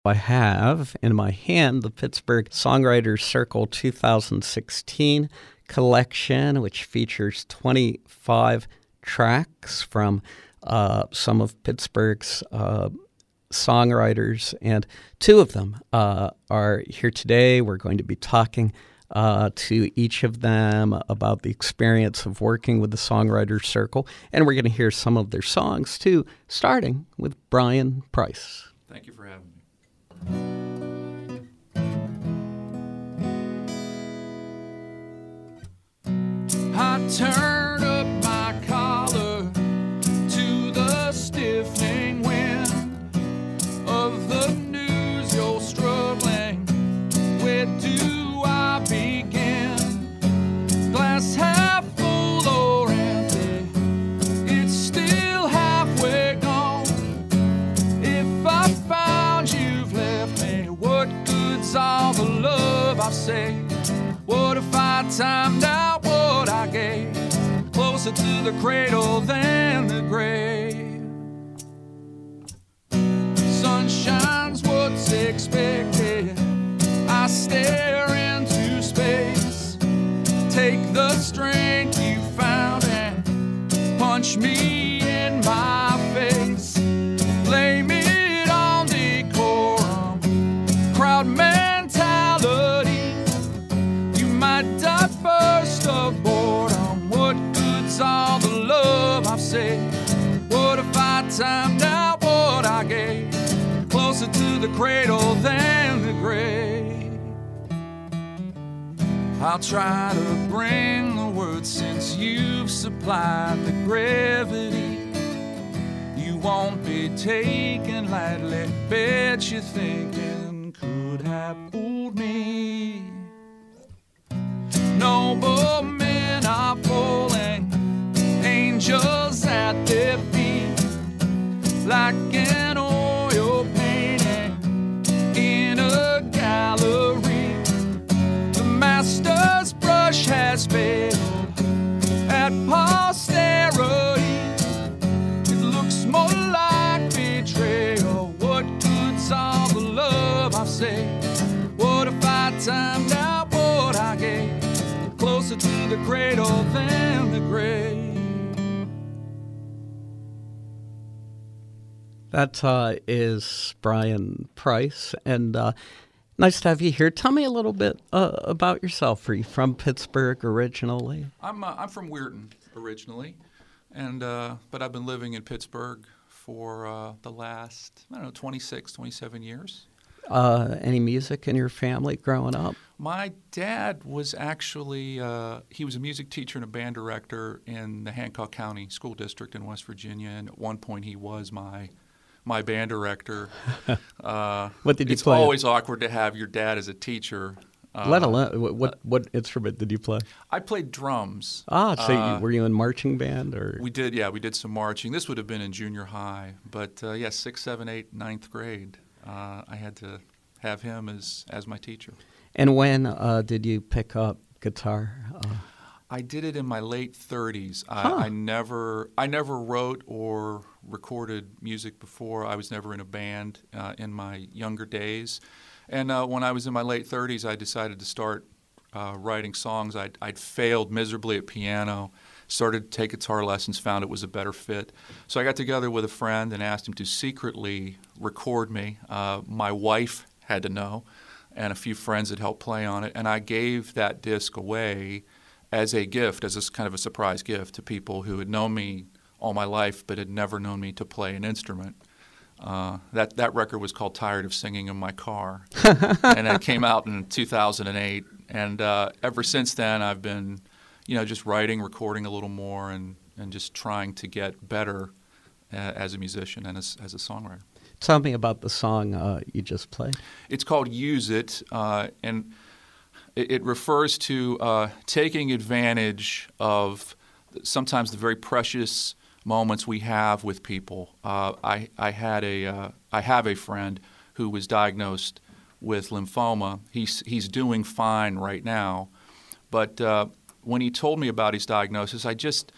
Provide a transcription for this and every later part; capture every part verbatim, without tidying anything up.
I have in my hand the Pittsburgh Songwriters Circle two thousand sixteen collection, which features twenty-five tracks from uh, some of Pittsburgh's uh, songwriters, and two of them uh, are here today. We're going to be talking uh, to each of them about the experience of working with the Songwriters Circle, and we're going to hear some of their songs, too, starting with Brian Price. Thank you for having me. I turn up my collar to the stiffening wind of the news you're struggling. Where do I begin? Glass half full or empty, it's still halfway gone. If I found you've left me, what good's all the love I say? What if I timed out what I gave, closer to the cradle than the grave? Sunshine's what's expected, I stare into space. Take the strength you found and punch me in my face. Blame it on decorum, crowd mentality. You might die first of boredom. What good's all the love I've saved? What if I timed out what I gave, closer to the cradle than the grave? I'll try to bring the words since you've supplied the gravity. You won't be taken lightly, bet you're thinking could have fooled me. Noble men are falling, angels at their feet, like an oil painting in a gallery. The master's brush has failed at posterity. It looks more like betrayal. What good's all the love I've saved? What if I timed out what I gave, closer to the cradle than the grave? That uh, is Brian Price, and uh, nice to have you here. Tell me a little bit uh, about yourself. Are you from Pittsburgh originally? I'm uh, I'm from Weirton originally, and uh, but I've been living in Pittsburgh for uh, the last, I don't know, twenty-six, twenty-seven years. Uh, any music in your family growing up? My dad was actually, uh, he was a music teacher and a band director in the Hancock County School District in West Virginia, and at one point he was my my band director. Uh, what did you it's play? It's always awkward to have your dad as a teacher. Uh, Let alone, what, what what instrument did you play? I played drums. Ah, so uh, you, were you in marching band? Or We did, yeah, we did some marching. This would have been in junior high, but uh, yeah, sixth, seventh, eighth, ninth grade. Uh, I had to have him as, as my teacher. And when uh, did you pick up guitar? Uh, I did it in my late thirties. I, huh. I never I never wrote or recorded music before. I was never in a band uh, in my younger days. And uh, when I was in my late thirties, I decided to start uh, writing songs. I'd, I'd failed miserably at piano, started to take guitar lessons, found it was a better fit. So I got together with a friend and asked him to secretly record me. Uh, my wife had to know, and a few friends had helped play on it. And I gave that disc away as a gift, as a kind of a surprise gift to people who had known me all my life but had never known me to play an instrument. Uh, that, that record was called Tired of Singing in My Car, and it came out in two thousand eight. And uh, ever since then, I've been, you know, just writing, recording a little more, and, and just trying to get better uh, as a musician and as, as a songwriter. Tell me about the song uh, you just played. It's called Use It, uh, and it, it refers to uh, taking advantage of sometimes the very precious moments we have with people. Uh, I, I had a uh, I have a friend who was diagnosed with lymphoma. He's he's doing fine right now, but uh, when he told me about his diagnosis, I just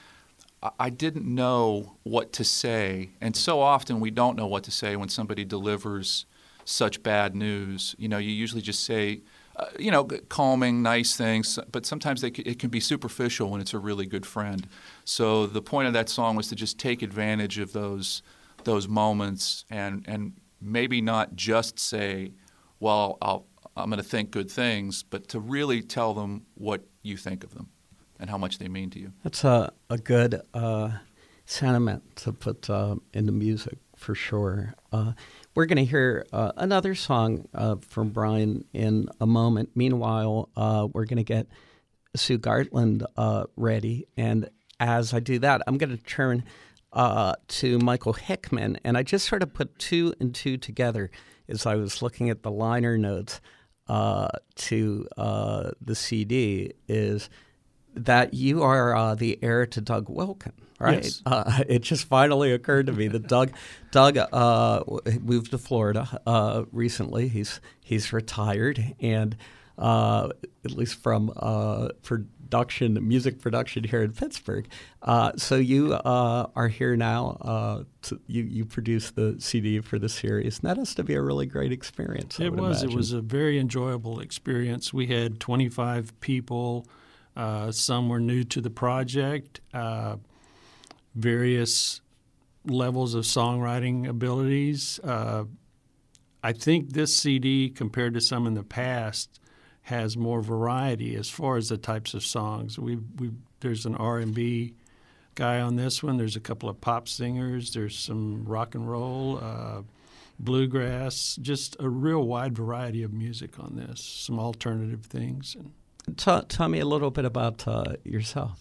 I didn't know what to say. And so often we don't know what to say when somebody delivers such bad news. You know, you usually just say, uh, you know, calming, nice things, but sometimes they c- it can be superficial when it's a really good friend. So the point of that song was to just take advantage of those those moments and and maybe not just say, well, I'll, I'm going to think good things, but to really tell them what you think of them and how much they mean to you. That's a, a good uh, sentiment to put uh, into music, for sure. Uh, we're going to hear uh, another song uh, from Brian in a moment. Meanwhile, uh, we're going to get Sue Gartland uh, ready. And as I do that, I'm going to turn uh, to Michael Hickman. And I just sort of put two and two together as I was looking at the liner notes uh, to uh, the C D, is that you are uh, the heir to Doug Wilkin, right? Yes. Uh, it just finally occurred to me that Doug, Doug uh, moved to Florida uh, recently. He's he's retired, and uh, at least from uh, production, music production here in Pittsburgh. Uh, so you uh, are here now. Uh, to, you you produced the C D for the series, and that has to be a really great experience. I It would was. imagine. It was a very enjoyable experience. We had twenty-five people. Uh, some were new to the project, uh, various levels of songwriting abilities. Uh, I think this C D, compared to some in the past, has more variety as far as the types of songs. We we there's an R and B guy on this one. There's a couple of pop singers. There's some rock and roll, uh, bluegrass. Just a real wide variety of music on this. Some alternative things. And Tell, tell me a little bit about uh, yourself.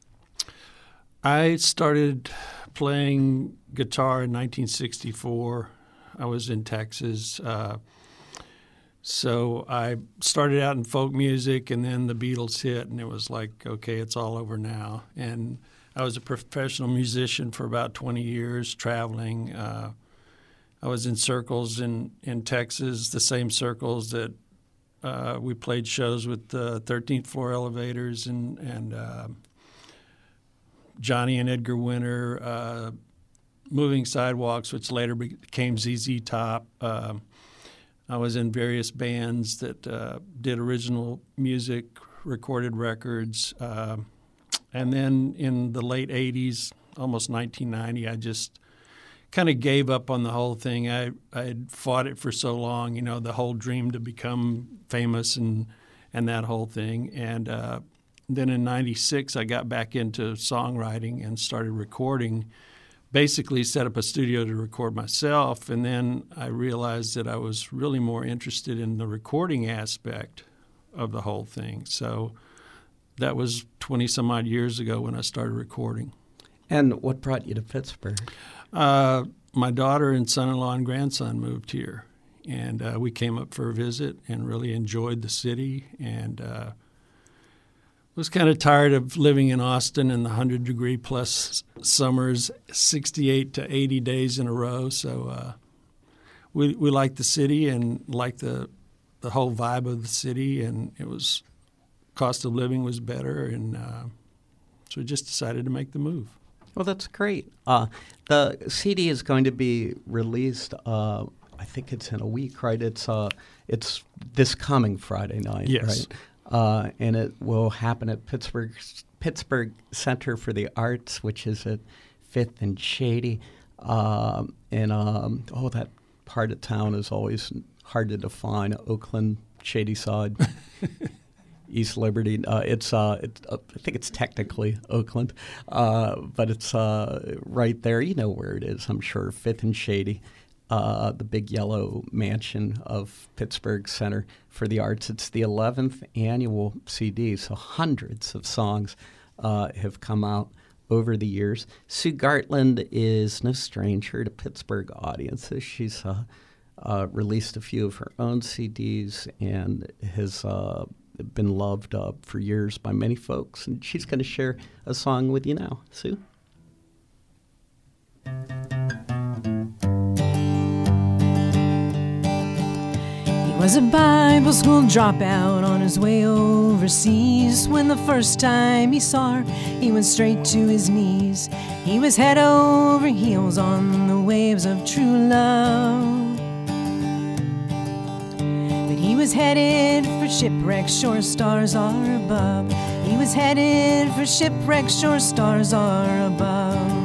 I started playing guitar in nineteen sixty-four. I was in Texas. Uh, so I started out in folk music, and then the Beatles hit, and it was like, okay, it's all over now. And I was a professional musician for about twenty years, traveling. Uh, I was in circles in, in Texas, the same circles that Uh, we played shows with the thirteenth Floor Elevators and, and uh, Johnny and Edgar Winter, uh, Moving Sidewalks, which later became Z Z Top. Uh, I was in various bands that uh, did original music, recorded records. Uh, and then in the late eighties, almost nineteen ninety, I just kind of gave up on the whole thing. I I had fought it for so long, you know, the whole dream to become famous and and that whole thing. And uh, then in ninety-six, I got back into songwriting and started recording. Basically, set up a studio to record myself, and then I realized that I was really more interested in the recording aspect of the whole thing. So that was twenty some odd years ago when I started recording. And what brought you to Pittsburgh? Uh, my daughter and son-in-law and grandson moved here, and uh, we came up for a visit and really enjoyed the city, and uh, was kind of tired of living in Austin in the one hundred degree plus summers, sixty-eight to eighty days in a row. So uh, we we liked the city and liked the the whole vibe of the city, and it was cost of living was better, and uh, so we just decided to make the move. Well, that's great. Uh, the C D is going to be released. Uh, I think it's in a week, right? It's uh, it's this coming Friday night, Yes. right? Uh, and it will happen at Pittsburgh Pittsburgh Center for the Arts, which is at Fifth and Shady. Um, and um, oh, that part of town is always hard to define. Oakland, Shadyside. East Liberty. Uh, it's, uh, it's uh, I think it's technically Oakland, uh, but it's uh, right there. You know where it is, I'm sure. Fifth and Shady, uh, the big yellow mansion of Pittsburgh Center for the Arts. It's the eleventh annual C D, so hundreds of songs uh, have come out over the years. Sue Gartland is no stranger to Pittsburgh audiences. She's uh, uh, released a few of her own C Ds and has uh, been loved uh, for years by many folks, and she's going to share a song with you now. Sue? He was a Bible school dropout on his way overseas. When the first time he saw her, he went straight to his knees. He was head over heels on the waves of true love. was headed for shipwreck, shore stars are above. He was headed for shipwreck, shore stars are above.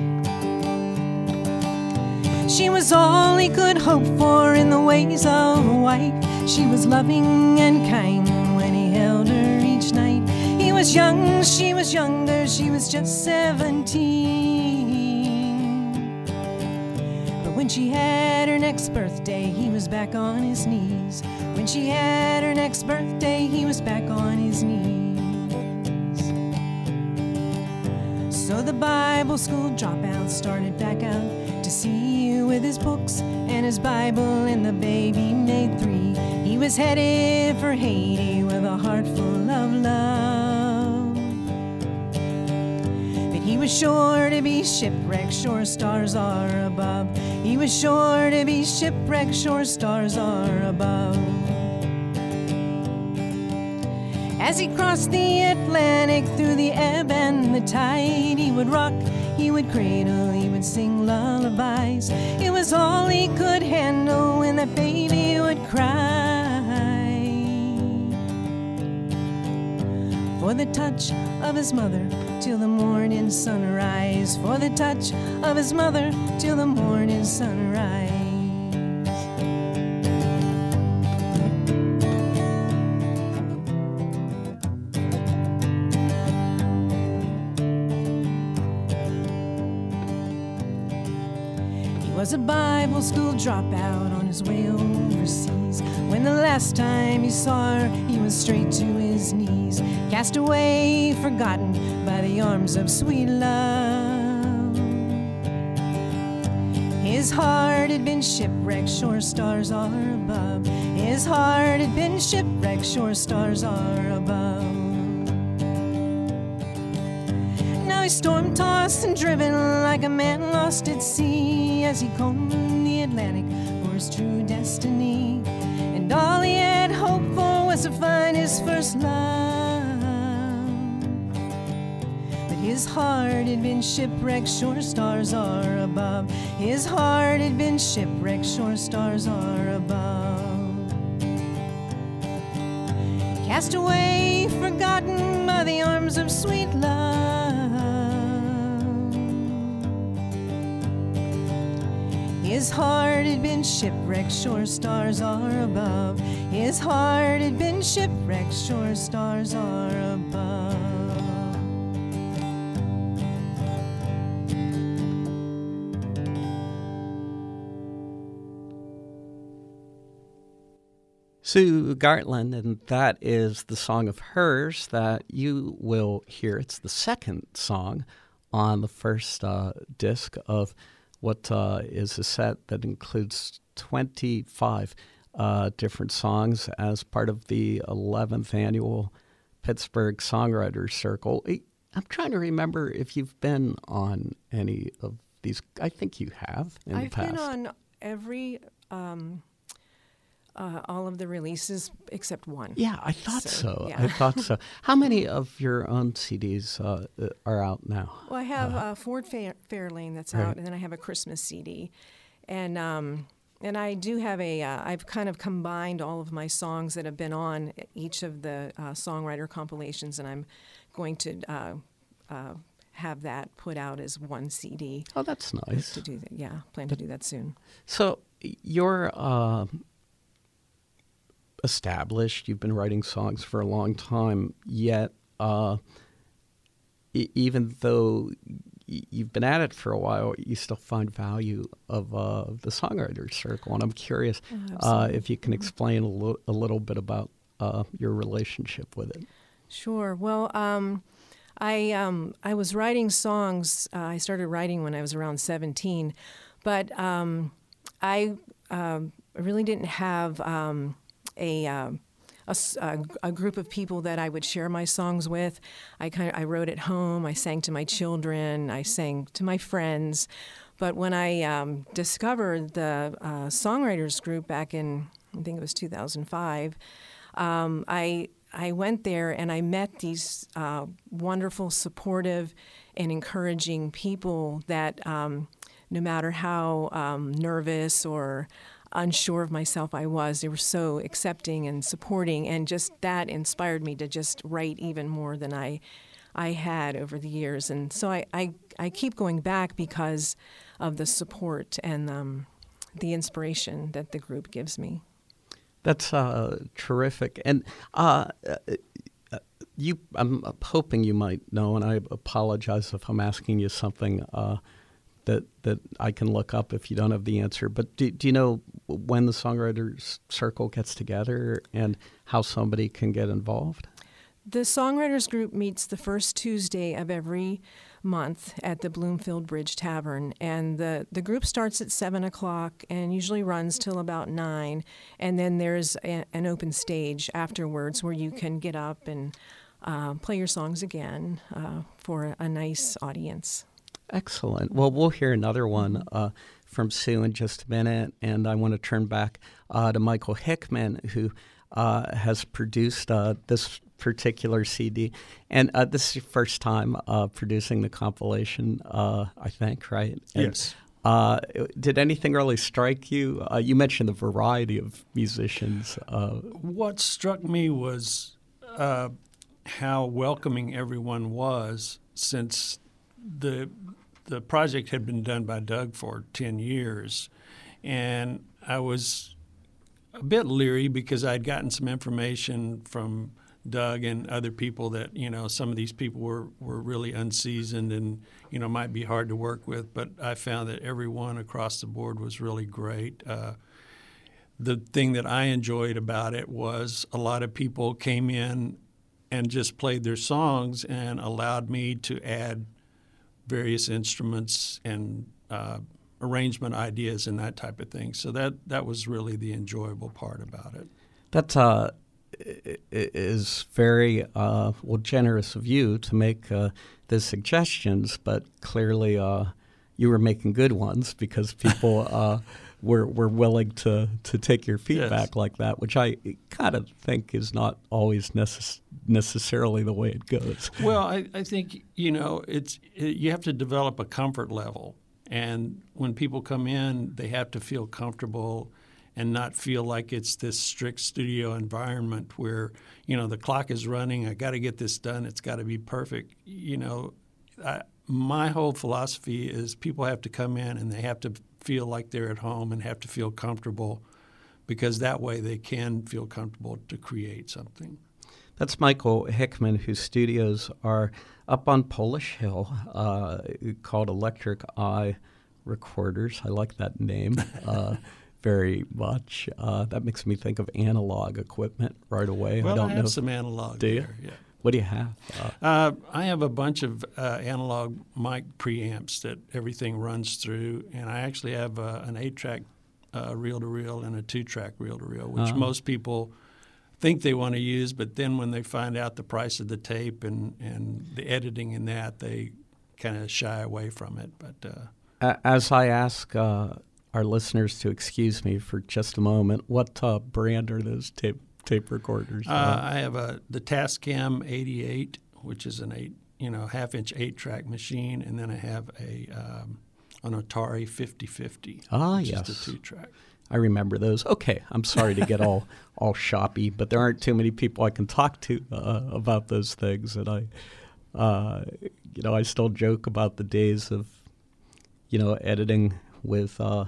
She was all he could hope for in the ways of a wife. She was loving and kind when he held her each night. He was young, she was younger, she was just seventeen. But when she had her next birthday, he was back on his knees. When she had her next birthday, he was back on his knees. So the Bible school dropout started back out to sea with his books and his Bible, and the baby made three. He was headed for Haiti with a heart full of love. But he was sure to be shipwrecked, shore stars are above. He was sure to be shipwrecked, shore stars are above. As he crossed the Atlantic through the ebb and the tide, he would rock, he would cradle, he would sing lullabies. It was all he could handle when that baby would cry. For the touch of his mother till the morning sunrise. For the touch of his mother till the morning sunrise. Was a Bible school dropout on his way overseas. When the last time he saw her, he was straight to his knees, cast away, forgotten by the arms of sweet love. His heart had been shipwrecked, shore stars are above. His heart had been shipwrecked, shore stars are above. Now he's storm-tossed and driven like a man lost at sea, as he combed the Atlantic for his true destiny. And all he had hoped for was to find his first love. But his heart had been shipwrecked, shore stars are above. His heart had been shipwrecked, shore stars are above. Cast away, forgotten by the arms of sweet love. His heart had been shipwrecked, shore stars are above. His heart had been shipwrecked, shore stars are above. Sue Gartland, and that is the song of hers that you will hear. It's the second song on the first uh, disc of what uh, is a set that includes twenty-five uh, different songs as part of the eleventh annual Pittsburgh Songwriters Circle. I'm trying to remember if you've been on any of these. I think you have in I've the past. been on every, um, uh, all of the releases except one. Yeah, I thought so. so yeah. I thought so. How many of your own C Ds uh, are out now? Well, I have uh, uh, Ford Fair- Fairlane that's right. out, and then I have a Christmas C D. And um, and I do have a, uh, I've kind of combined all of my songs that have been on each of the uh, songwriter compilations, and I'm going to uh, uh, have that put out as one C D. Oh, that's nice. To do that, yeah, plan to do that soon. So you're uh, established. You've been writing songs for a long time, yet uh, e- even though y- you've been at it for a while, you still find value of uh, the Songwriters Circle. And I'm curious Oh, uh, if you can explain a, lo- a little bit about uh, your relationship with it. Sure. Well, um, I um, I was writing songs. Uh, I started writing when I was around seventeen, but um, I um, really didn't have um, a, um, a s- a a group of people that I would share my songs with. I kind of I wrote at home. I sang to my children. I sang to my friends. But when I um, discovered the uh, songwriters group back in, I think it was two thousand five, um, I I went there and I met these uh, wonderful, supportive, and encouraging people that um, no matter how um, nervous or unsure of myself I was. They were so accepting and supporting, and just that inspired me to just write even more than I I had over the years. And so I, I, I keep going back because of the support and um, the inspiration that the group gives me. That's uh, terrific. And uh, you, I'm hoping you might know, and I apologize if I'm asking you something uh, that that I can look up if you don't have the answer. But do, do you know when the Songwriters Circle gets together and how somebody can get involved? The Songwriters Group meets the first Tuesday of every month at the Bloomfield Bridge Tavern, and the, the group starts at seven o'clock and usually runs till about nine, and then there's a, an open stage afterwards where you can get up and uh, play your songs again uh, for a nice audience. Excellent. Well, we'll hear another one uh, from Sue in just a minute, and I want to turn back uh, to Michael Hickman, who uh, has produced uh, this particular C D. And uh, this is your first time uh, producing the compilation, uh, I think, right? And, Yes. Uh, did anything really strike you? Uh, you mentioned the variety of musicians. Uh, What struck me was uh, how welcoming everyone was, since the the project had been done by Doug for ten years. And I was a bit leery because I'd gotten some information from Doug and other people that, you know, some of these people were, were really unseasoned and, you know, might be hard to work with. But I found that everyone across the board was really great. Uh, the thing that I enjoyed about it was a lot of people came in and just played their songs and allowed me to add various instruments and uh, arrangement ideas and that type of thing. So that, that was really the enjoyable part about it. That uh, is very uh, well generous of you to make uh, the suggestions, but clearly uh, you were making good ones because people uh, were were willing to, to take your feedback Yes. like that, which I kind of think is not always necess- necessarily the way it goes. Well, I, I think, you know, it's it, you have to develop a comfort level. And when people come in, they have to feel comfortable and not feel like it's this strict studio environment where, you know, the clock is running, I got to get this done, it's got to be perfect. You know, I, my whole philosophy is people have to come in and they have to feel like they're at home and have to feel comfortable, because that way they can feel comfortable to create something. That's Michael Hickman, whose studios are up on Polish Hill, uh, called Electric Eye Recorders. I like that name uh, very much. Uh, that makes me think of analog equipment right away. Well, I don't I have know. some analog Do you? there. Yeah. What do you have? Uh, Uh, I have a bunch of uh, analog mic preamps that everything runs through, and I actually have uh, an eight-track uh, reel-to-reel and a two-track reel-to-reel, which Uh-huh. most people think they want to use, but then when they find out the price of the tape and, and the editing in that, they kind of shy away from it. But uh, a- as I ask uh, our listeners to excuse me for just a moment, what uh, brand are those tape tape recorders? uh, I have a the Tascam eighty-eight, which is an eight, you know, half-inch eight-track machine, and then I have a um, an Atari fifty fifty, Ah, which yes. is the two-track. I remember those. Okay, I'm sorry to get all, all shoppy, but there aren't too many people I can talk to uh, about those things. And I, uh, you know, I still joke about the days of, you know, editing with uh,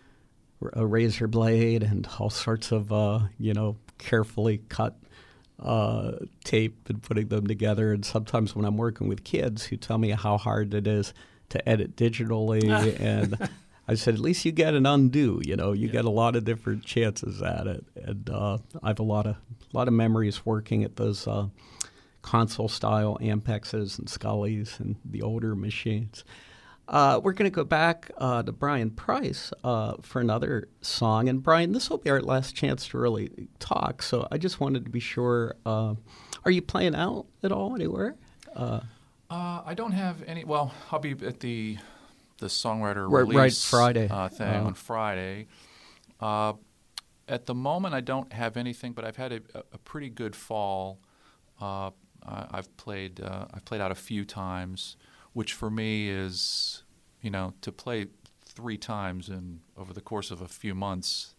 a razor blade and all sorts of, uh, you know, carefully cut uh, tape and putting them together. And sometimes when I'm working with kids who tell me how hard it is to edit digitally and I said, at least you get an undo. You know, you Yeah. get a lot of different chances at it, and uh, I have a lot of a lot of memories working at those uh, console-style Ampexes and Scullys and the older machines. Uh, we're going to go back uh, to Brian Price uh, for another song, and Brian, this will be our last chance to really talk. So I just wanted to be sure: uh, are you playing out at all anywhere? Uh, Uh, I don't have any. Well, I'll be at the the songwriter Right- release right, Friday. Uh, thing Uh. on Friday. Uh, at the moment, I don't have anything, but I've had a, a pretty good fall. Uh, I, I've played uh, I've played out a few times, which for me is, you know, to play three times in over the course of a few months.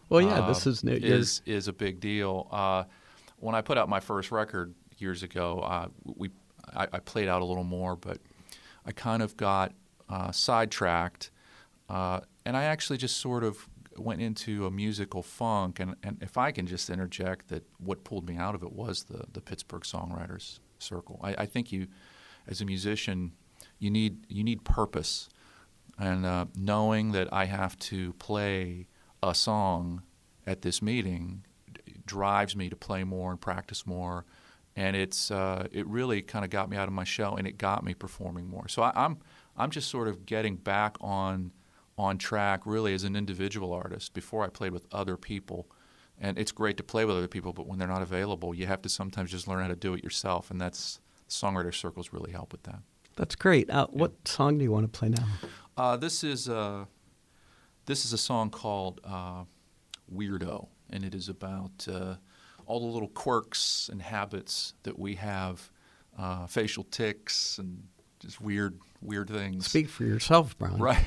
Well, yeah, uh, this is new. is is a big deal. Uh, when I put out my first record years ago, uh, we I, I played out a little more, but I kind of got uh, sidetracked, uh, and I actually just sort of went into a musical funk. And, and if I can just interject that what pulled me out of it was the the Pittsburgh Songwriters Circle. I, I think you, as a musician, you need you need purpose, and uh, knowing that I have to play a song at this meeting drives me to play more and practice more, and it's uh, it really kind of got me out of my shell, and it got me performing more. So I, I'm I'm just sort of getting back on on track really as an individual artist. Before I played with other people, and it's great to play with other people, but when they're not available, you have to sometimes just learn how to do it yourself, and that's Songwriter Circles really help with that. That's great. Uh, what yeah. song do you want to play now? Uh, this is uh, this is a song called uh, Weirdo, and it is about uh, all the little quirks and habits that we have, uh, facial tics and just weird, weird things. Speak for yourself, Brian. Right.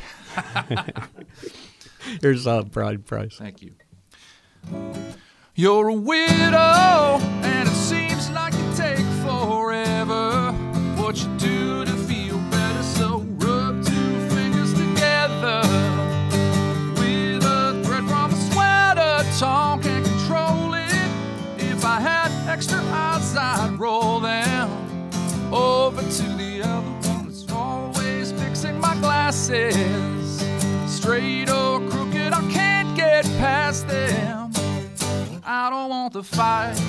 Here's uh, Brian Price. Thank you. You're a weirdo, and it seems like you take forever. What you do to feel better, so rub two fingers together with a thread from a sweater. Tongue can't control it. If I had extra eyes, I'd roll them over to the other one that's always fixing my glasses. Straight or crooked, I can't get past them. I don't want the fight,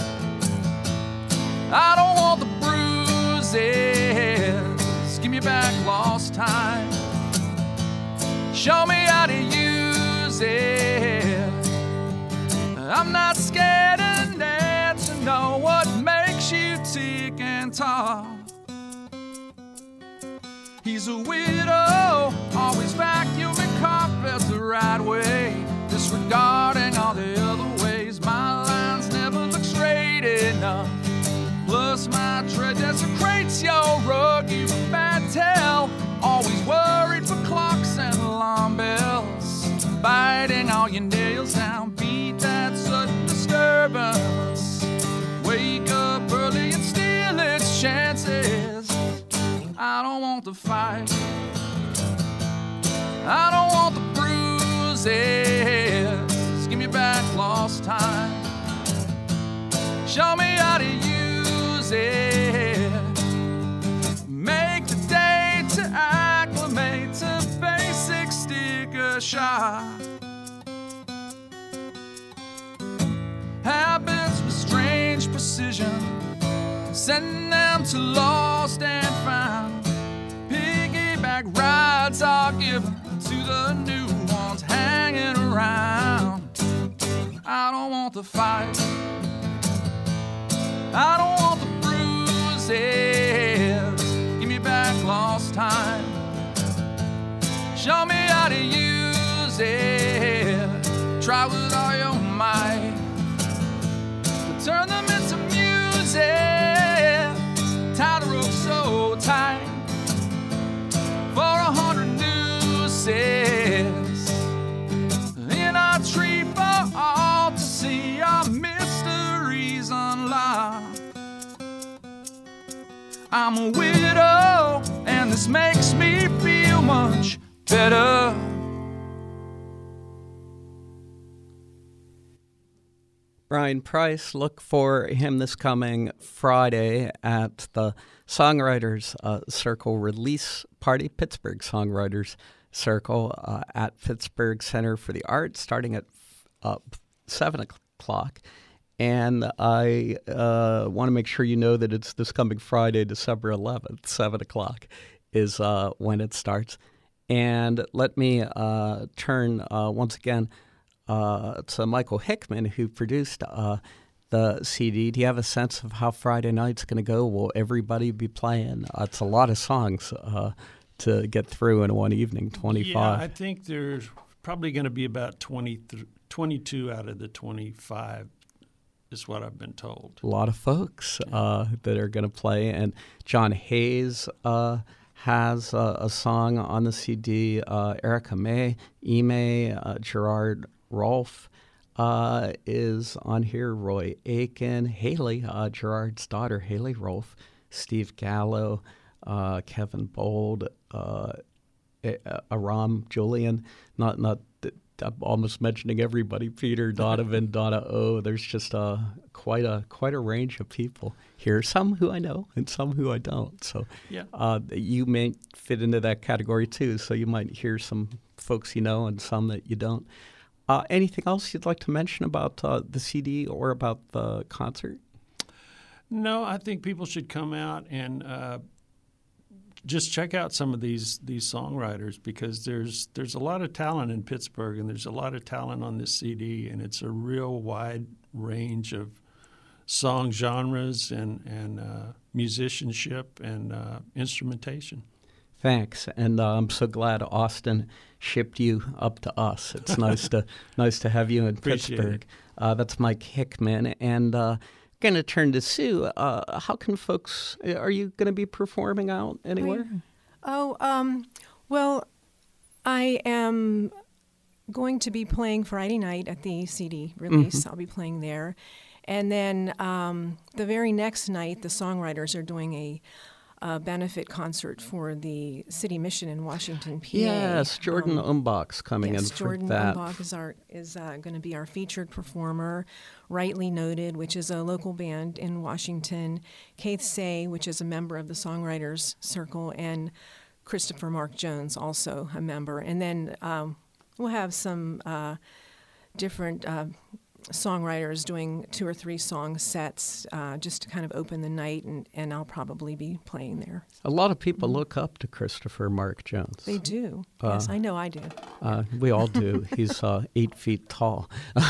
I don't want the bruises. Give me back lost time, show me how to use it. I'm not scared enough to know what makes you tick and talk. He's a widow, always vacuuming carpets the right way, disregarding all the other ways. My lines never look straight enough. Plus my tread desecrates your rug. You've a bad tell, always worried for clocks and alarm bells. Biting all your nails down, beat that sudden disturbance. Wake up early and steal its chances. I don't want the fight, I don't want the bruises. Give me back lost time, show me how to use it. Make the day to acclimate to basic sticker shock. Habits with strange precision, send them to lost and found. Piggyback rides are given to the new ones hanging around. I don't want the fight, I don't want the bruises. Give me back lost time, show me how to use it. Try with all your might to turn them into music. Tie the rope so tight for a hundred nooses in our tree for all to see. Our mysteries unlocked. I'm a widow, and this makes me feel much better. Brian Price, look for him this coming Friday at the Songwriters uh, Circle release party, Pittsburgh Songwriters Circle uh, at Pittsburgh Center for the Arts, starting at uh, seven o'clock. And I uh, want to make sure you know that it's this coming Friday, December eleventh, seven o'clock is uh, when it starts. And let me uh, turn uh, once again uh, to Michael Hickman, who produced uh, the C D. Do you have a sense of how Friday night's going to go? Will everybody be playing? Uh, it's a lot of songs uh, to get through in one evening, twenty-five. Yeah, I think there's probably going to be about twenty, twenty-two out of the twenty-five is what I've been told. A lot of folks uh, that are going to play. And John Hayes uh, has a, a song on the C D. Uh, Erica May, Ime, uh, Gerard Rolfe, uh, is on here. Roy Aiken, Haley, uh, Gerard's daughter, Haley Rolfe, Steve Gallo, uh, Kevin Bold, uh, Aram Julian. Not not. I'm almost mentioning everybody. Peter Donovan, Donna O. There's just uh, quite a quite a range of people here. Some who I know and some who I don't. So yeah. uh, you may fit into that category too. So you might hear some folks you know and some that you don't. Uh, anything else you'd like to mention about uh, the C D or about the concert? No, I think people should come out and uh, just check out some of these these songwriters, because there's there's a lot of talent in Pittsburgh, and there's a lot of talent on this C D, and it's a real wide range of song genres and and uh, musicianship and uh, instrumentation. Thanks, and uh, I'm so glad Austin shipped you up to us. It's nice to nice to have you in Appreciate Pittsburgh. Uh, that's Mike Hickman, and. Uh, Going to turn to Sue. Uh, how can folks? Are you going to be performing out anywhere? Oh, um, well, I am going to be playing Friday night at the C D release. Mm-hmm. I'll be playing there, and then um, the very next night, the songwriters are doing a, a benefit concert for the City Mission in Washington, P A. Yes, Jordan um, Umbach's coming yes, in for Jordan that. Umbach is our is uh, going to be our featured performer. Rightly Noted, which is a local band in Washington, Keith Say, which is a member of the Songwriters Circle, and Christopher Mark Jones, also a member. And then um, we'll have some uh, different uh, songwriters doing two or three song sets uh, just to kind of open the night, and, and I'll probably be playing there. A lot of people mm-hmm. look up to Christopher Mark Jones. They do. Uh, yes, I know I do. Uh, we all do. He's uh, eight feet tall.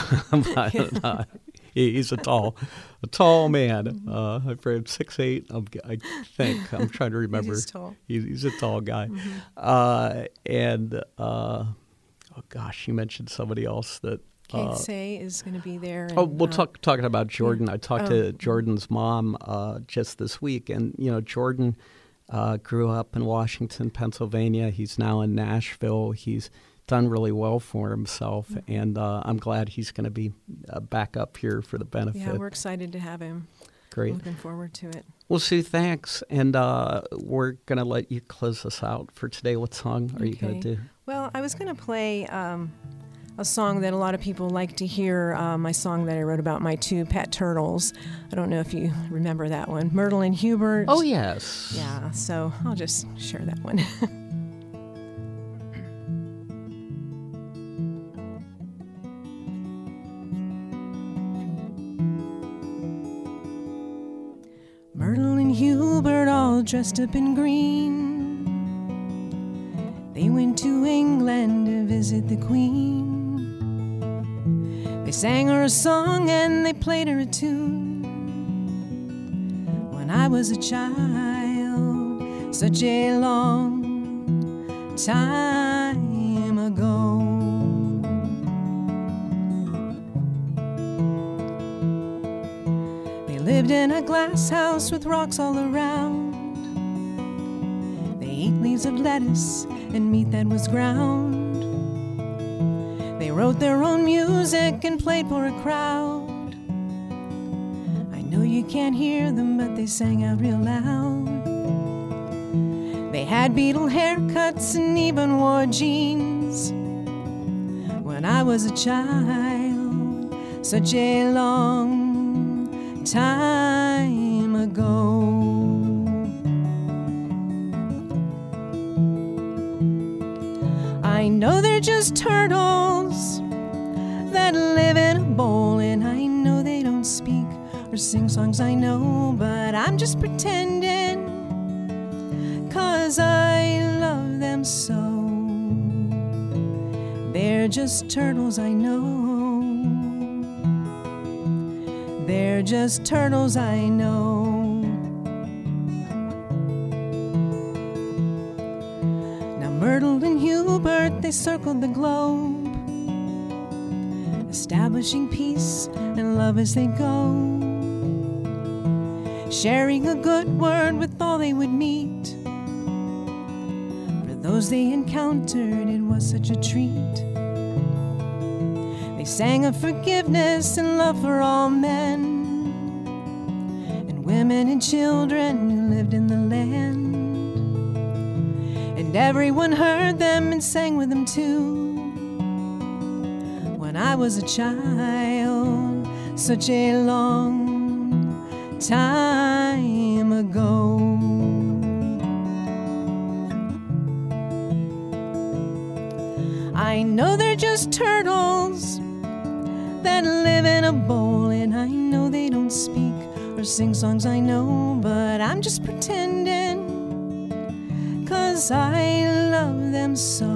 but, uh, He's a tall, a tall man. Uh, I'm afraid six eight. I'm, I think I'm trying to remember. He's tall. He's, he's a tall guy. Mm-hmm. Uh, and uh, oh gosh, you mentioned somebody else that. Kate Uh, Say is going to be there. And, oh, we'll uh, talk talking about Jordan. I talked oh. to Jordan's mom uh, just this week, and you know, Jordan uh, grew up in Washington, Pennsylvania. He's now in Nashville. He's done really well for himself, mm-hmm. and uh, I'm glad he's going to be uh, back up here for the benefit. Yeah, we're excited to have him. Great. Looking forward to it. Well, Sue, thanks, and uh, we're going to let you close us out for today. What song are okay. you going to do? Well, I was going to play um, a song that a lot of people like to hear, uh, my song that I wrote about my two pet turtles. I don't know if you remember that one, Myrtle and Hubert. Oh, yes. Yeah, so I'll just share that one. Myrtle and Hubert all dressed up in green. They went to England to visit the Queen. They sang her a song and they played her a tune. When I was a child, such a long time ago. They lived in a glass house with rocks all around. They ate leaves of lettuce and meat that was ground. They wrote their own music and played for a crowd. I know you can't hear them, but they sang out real loud. They had Beatle haircuts and even wore jeans. When I was a child, such a long time ago. I know they're just turtles that live in a bowl, and I know they don't speak or sing songs I know, but I'm just pretending, 'cause I love them so. They're just turtles I know. They're just turtles I know. Myrtle and Hubert, they circled the globe, establishing peace and love as they go, sharing a good word with all they would meet. For those they encountered, it was such a treat. They They sang of forgiveness and love for all men, and women and children who lived in the land. And everyone heard them and sang with them too. When I was a child, such a long time ago. I know they're just turtles that live in a bowl, and I know they don't speak or sing songs, I know, but I'm just pretending, 'cause I love them so.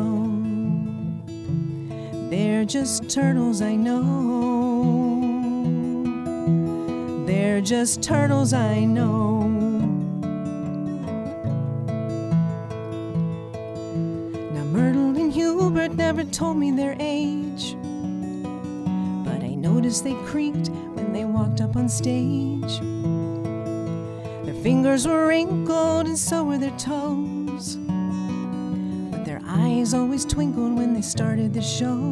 They're just turtles, I know. They're just turtles, I know. Now Myrtle and Hubert never told me their age, but I noticed they creaked when they walked up on stage. Their fingers were wrinkled and so were their toes, but their eyes always twinkled when they started the show.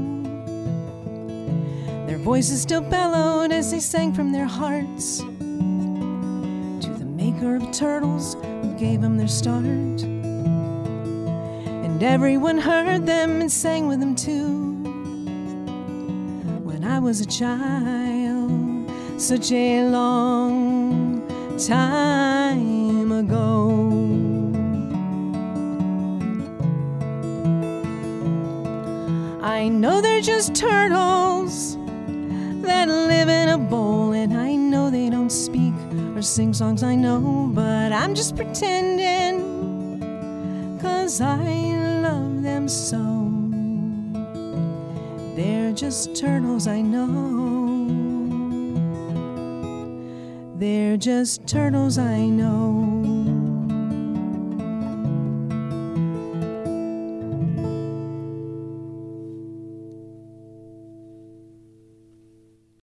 Their voices still bellowed as they sang from their hearts to the maker of turtles who gave them their start. And everyone heard them and sang with them too. When I was a child, such a long time ago. I know they're just turtles that live in a bowl, and I know they don't speak or sing songs, I know, but I'm just pretending, 'cause I love them so. They're just turtles, I know. They're just turtles, I know.